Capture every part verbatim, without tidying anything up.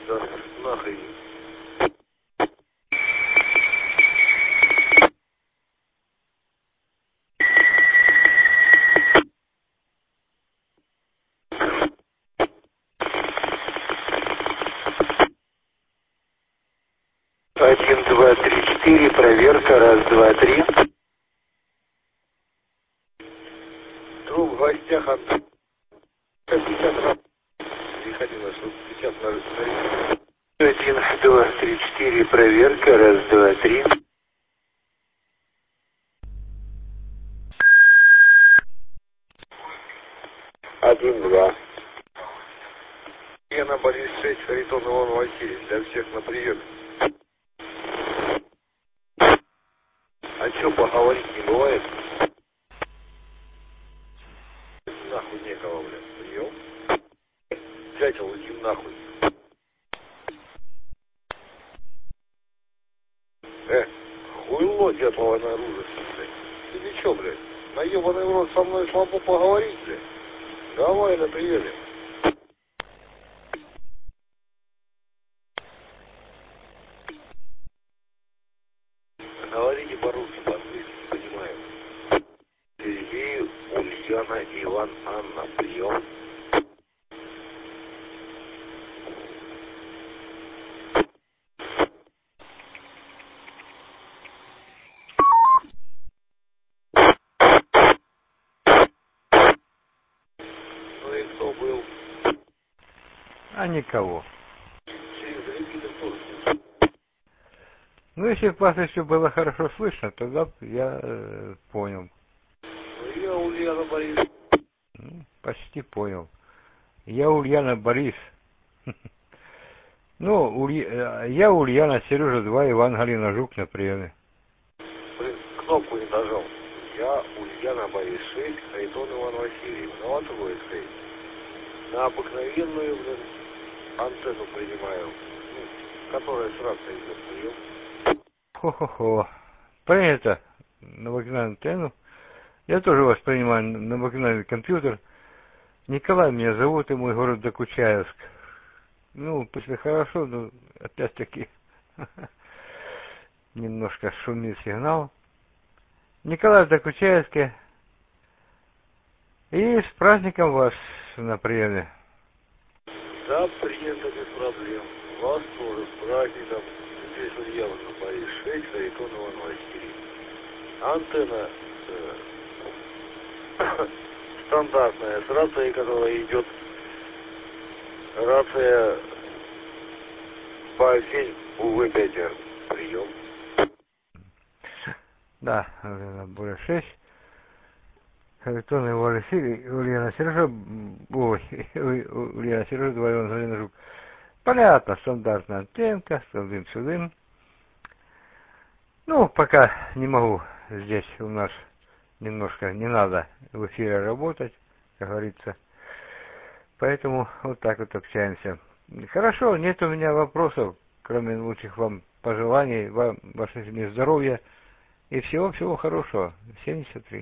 Да нахрен. Один, два, три, четыре, проверка, раз, два, три. Друг в гостях от пятьдесят раз. Приходилось пятьдесят на рисунок. Один, два, три, четыре, проверка, раз, два, три. Один, два. Я на Борис шесть, Харитон Иван Васильевич, для всех на прием. А чё, поговорить не бывает? Нахуй некого, блядь, прием. Дятел, иди нахуй. Э, хуйло дятлова наружу, блядь. Ты не чё, блядь? На ебаный в рот со мной слабо поговорить, блядь? Давай на приеме. Говорите по-русски, по-английски, не понимаю. Сергей, Ульяна, Иван, Анна, прием. Ну и кто был? А никого. Через репитер тоже. Ну, если бы вас еще было хорошо слышно, тогда б я э, понял. Ну я Ульяна Борис. Ну, почти понял. Я Ульяна Борис. Ну, Улья... я Ульяна, Сережа два, Иван, Галина, Жук на приеме. Блин, кнопку не нажал. Я Ульяна Борис шесть, Харитон Иван Васильевич. На вот его искать. На обыкновенную, блин, антенну принимаю. Ну, которая с рацией идет прием. Хо-хо-хо. Принято на обыкновенную антенну. Я тоже вас принимаю на обыкновенный компьютер. Николай меня зовут, и мой город Докучаевск. Ну, после хорошо, но опять-таки немножко шумит сигнал. Николай в Докучаевске. И с праздником вас на приеме. Да, принято без проблем. Вас тоже с праздником. Здесь Ульяна Борис шесть, Харитон Иван Васильевич. Антенна э, стандартная, с рацией, которая идет, рация по сеть У В пять Р. Прием. Да, более шесть. Харитон Иван Васильевич, Ульяна Сережа, ой, Ульяна Сережа, два Иван Галина Жук. Понятно, стандартная антенка, сюдым-сюдым. Ну, пока не могу здесь у нас немножко не надо в эфире работать, как говорится. Поэтому вот так вот общаемся. Хорошо, нет у меня вопросов, кроме лучших вам пожеланий, вам, вашей семье здоровья и всего-всего хорошего. семьдесят три.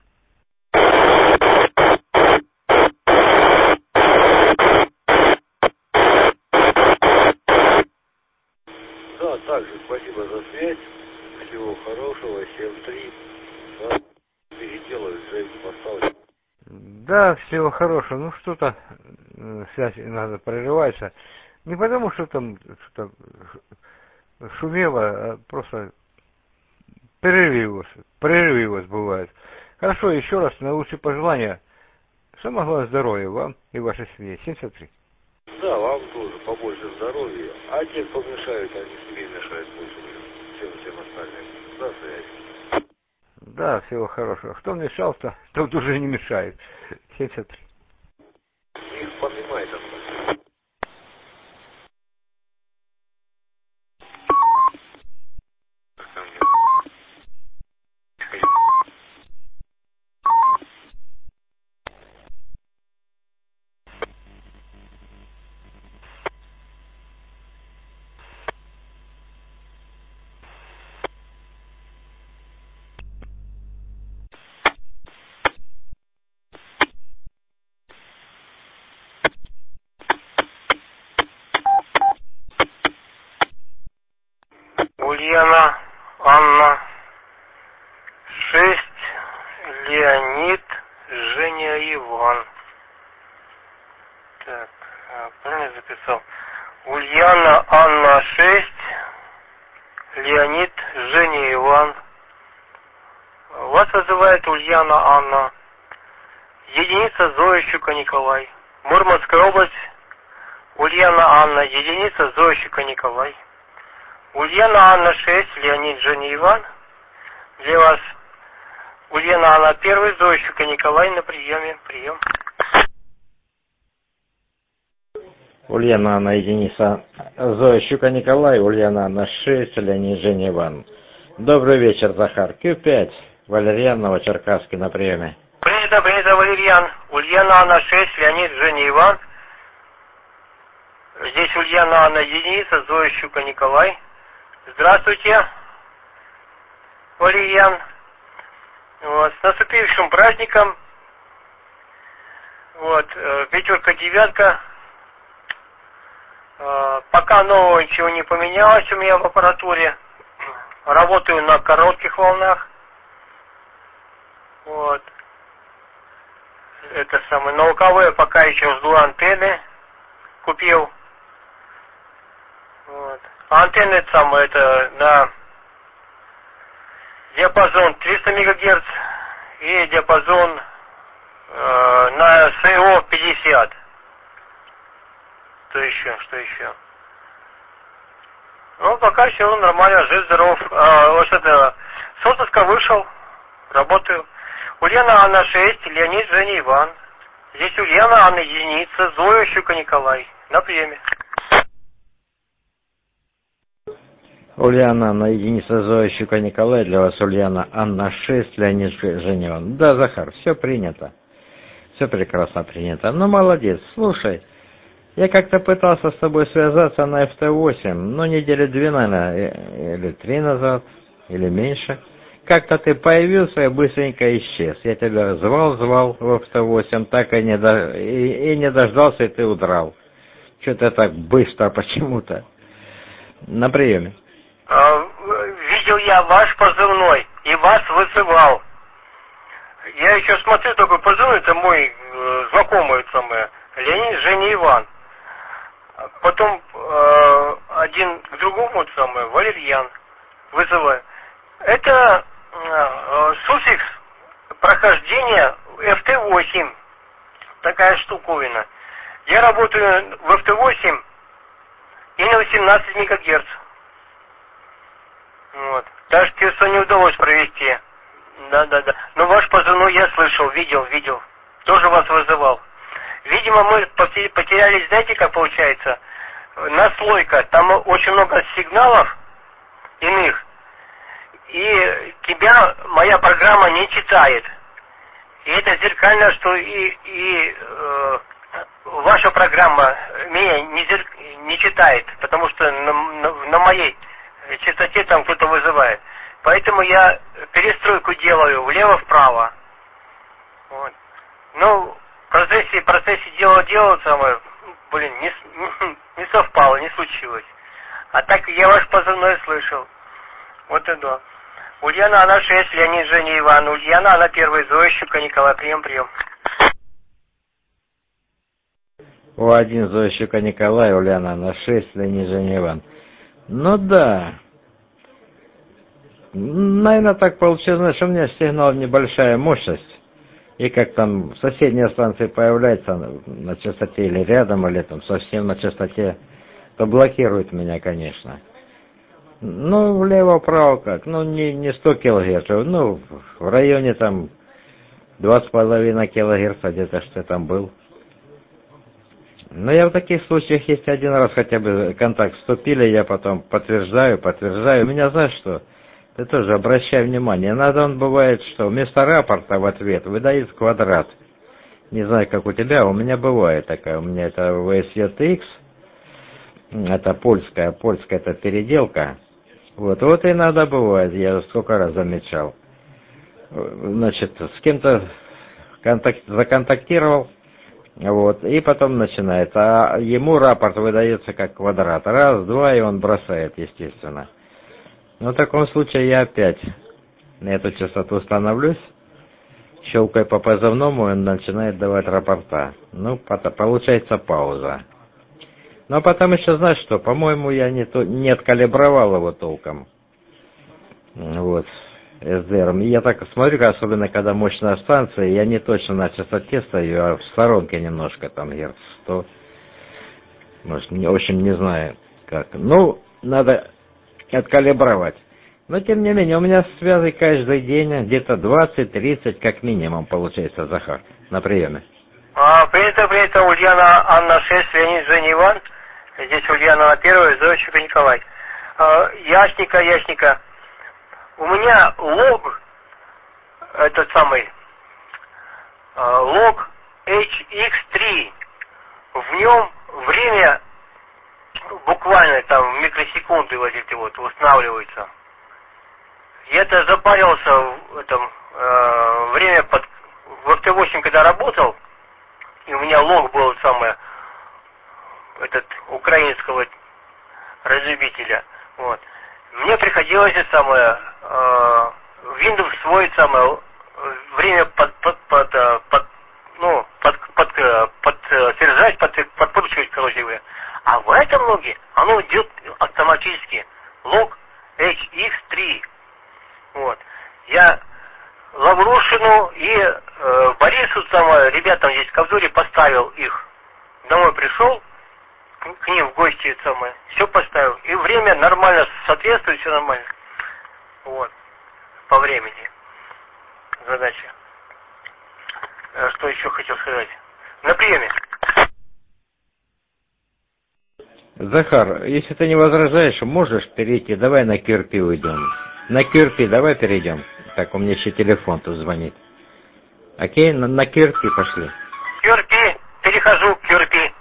Да, также спасибо за связь. Всего хорошего. семь три. Да, переделаю, джейку поставлю. Да, всего хорошего. Ну, что-то э, связь иногда прерывается. Не потому, что там что-то шумело, а просто перерывы у вас, перерывы у вас бывают. Хорошо, еще раз наилучшие пожелания. Самое главное здоровья вам и вашей семье. семьдесят три. Да, вам тоже побольше здоровья. А те, кто мешают, они себе мешают больше. Всем, всем остальным. До связи. Да, всего хорошего. Кто мешал-то, тот уже не мешает. семьдесят три. Их понимает это. Ульяна, Анна, шесть, Леонид, Женя, Иван. Так, правильно записал? Ульяна, Анна, шесть, Леонид, Женя, Иван. Вас вызывает Ульяна, Анна. Единица Зоя, Щука, Николай. Мурманская область. Ульяна, Анна. Единица Зоя, Щука, Николай. Ульяна, Анна, шесть, Леонид, Женя, Иван. Для вас Ульяна, Анна, первый, Зоя, Щука, Николай на приеме. Прием. Ульяна, Анна, единица Зоя, Щука, Николай. Ульяна, Анна, шесть, Леонид, Женя, Иван. Добрый вечер, Захар. Q пять. Валерьян, Новочеркасский на приеме. Принято, принято, Валерьян. Ульяна, Анна, шесть, Леонид, Женя, Иван. Здесь Ульяна, Анна, единица, Зоя, Щука, Николай. Здравствуйте, Валерьян. Вот, с наступившим праздником. Вот, э, пятерка, девятка. Э, пока нового ничего не поменялось у меня в аппаратуре. Работаю на коротких волнах. Вот. Это самое. На УКВ пока еще жду антенны. Купил. Вот. А антенны это самое, это на диапазон триста мегагерц и диапазон э, на СО пятьдесят. Что еще? Что еще? Ну, пока все нормально, жив, здоров. А, вот это, с отпуска вышел, работаю. Ульяна, Анна, шесть, Леонид, Женя, Иван. Здесь Ульяна, Анна, единица, Зоя, Щука, Николай. На приеме. Ульяна, Анна, единица, Зоя, Щука, Николай. Для вас Ульяна, Анна, шесть, Леонид, Женя, Иван. Да, Захар, все принято. Все прекрасно принято. Ну, молодец. Слушай, я как-то пытался с тобой связаться на эф тэ восемь, ну, недели две, наверное, или три назад, или меньше. Как-то ты появился и быстренько исчез. Я тебя звал-звал в эф тэ восемь, так и не, до... и, и не дождался, и ты удрал. Что-то так быстро почему-то. На приеме. А, видел я ваш позывной и вас вызывал. Я еще смотрю, такой позывной, это мой э, знакомый самый, Леонид, Женя, Иван. Потом э, один к другому самое, Валерьян, вызываю. Это э, суффикс прохождения эф тэ восемь. Такая штуковина. Я работаю в эф тэ восемь и на восемнадцать мегагерц. Вот. Даже тесто не удалось провести. Да-да-да. Но ваш позывной я слышал, видел, видел. Тоже вас вызывал. Видимо, мы потерялись, знаете, как получается? Наслойка. Там очень много сигналов иных. И тебя моя программа не читает. И это зеркально, что и, и э, ваша программа меня не, зер... не читает. Потому что на, на, на моей частоте там кто-то вызывает. Поэтому я перестройку делаю влево-вправо. Вот. Ну, в процессе, в процессе дела делал самое, блин, не, не совпало, не случилось. А так я ваш позывной слышал. Вот и да. Ульяна, она шесть, Леонид, Женя, Иван. Ульяна, она первый, Зоя, Щука, Николай. Прием, прием. О один, Зоя, Щука, Николай. Ульяна, она шесть, Леонид, Женя, Иван. Ну да. Наверное, так получилось, что у меня сигнал небольшая мощность. И как там соседняя станция появляется на частоте или рядом, или там совсем на частоте, то блокирует меня, конечно. Ну, влево-вправо как, ну, не, не сто килогерцов, ну, в районе там два с половиной килогерца где-то, что там был. Но я в таких случаях, если один раз хотя бы контакт вступили, я потом подтверждаю, подтверждаю. У меня, знаешь что, ты тоже обращай внимание, иногда он бывает, что вместо рапорта в ответ выдает квадрат. Не знаю, как у тебя, у меня бывает такая, у меня это ви эс ю ти экс, это польская, польская это переделка. Вот, вот иногда бывает, я сколько раз замечал. Значит, с кем-то контакт, законтактировал, вот, и потом начинает, а ему рапорт выдается как квадрат. Раз, два, и он бросает, естественно. Ну, в таком случае я опять на эту частоту становлюсь, щелкаю по позывному, и он начинает давать рапорта. Ну, получается пауза. Но потом еще, знаешь что, по-моему, я не, то, не откалибровал его толком. Вот, эс ди эр. Я так смотрю, особенно когда мощная станция, я не точно на частоте стою, а в сторонке немножко, там, герц сто. Может, не, в общем, не знаю как. Ну, надо откалибровать. Но, тем не менее, у меня связи каждый день где-то двадцать-тридцать как минимум, получается, Захар, на приеме. А, принято, принято, Ульяна Анна шесть, Леонид Женя Иван. Здесь Ульяна на первой, Зойчик Николай. А, ясника, ясника. У меня лог, этот самый, а, лог эйч икс три. В нем время буквально там в микросекунды вот эти вот устанавливается. Я-то запарился в этом э, время под в эф тэ восемь, когда работал, и у меня лог был самое этот украинского разлюбителя. Вот. Мне приходилось это самое э, Windows свой самое время под под под, под ну под под подтверждать, под, под, подкручивать, короче говоря. А в этом логе оно идет автоматически. Лог эйч икс три. Вот. Я Лаврушину и э, Борису, самое, ребятам здесь в Ковдоре поставил их. Домой пришел, к, к ним в гости, самое, все поставил. И время нормально соответствует, все нормально. Вот. По времени. Задача. Э, что еще хотел сказать? На приеме. Захар, если ты не возражаешь, можешь перейти, давай на Кирпи уйдем. На Кирпи давай перейдем. Так, у меня еще телефон тут звонит. Окей, на, на Кирпи пошли. Кирпи, перехожу к Кирпи.